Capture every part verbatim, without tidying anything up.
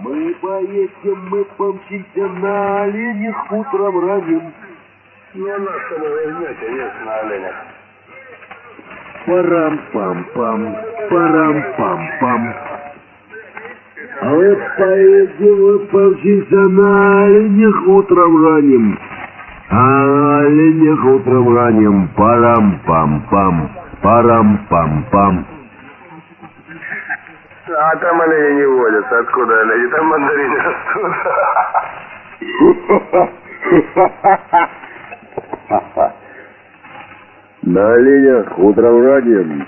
Мы поедем, мы помчимся на оленях утром ранним. Ну, а нас что вы возьмете, если на оленях? Парам-пам-пам, парам-пам-пам. А мы поедем, мы помчимся на оленях утром ранним. А оленях утром ранним, парам-пам-пам, парам-пам-пам. А там олени не водятся. Откуда олени? Там мандарины растут. На оленях утром ранним.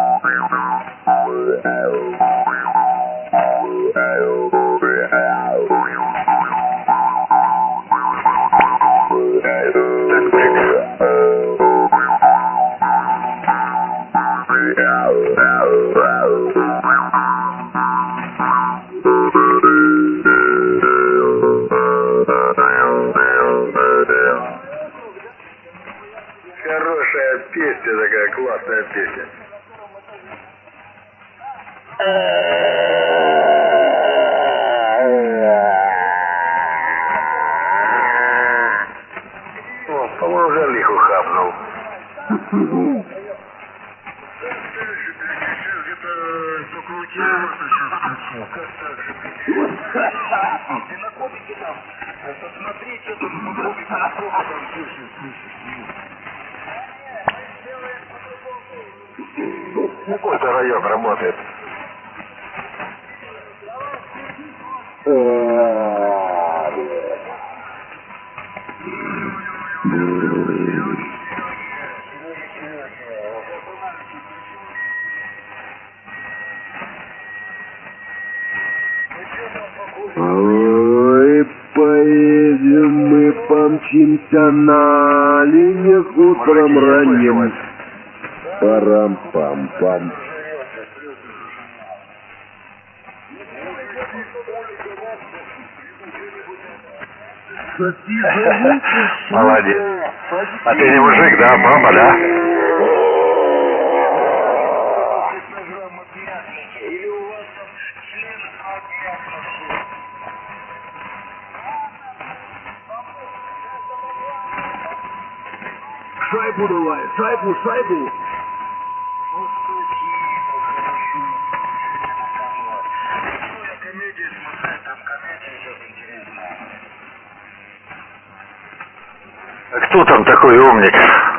Хорошая песня такая, классная песня. О, по-моему, уже лиху хапнул. Ты на копике там, посмотри, что тут на копике, насколько там слышишь, слышишь. Какой-то район работает. Ой, поедем, мы помчимся на оленях утром ранним. Парам-пам-пам. Молодец. А ты не мужик, да? Баба, да? Шайбу давай, шайбу, шайбу. А кто там такой умник?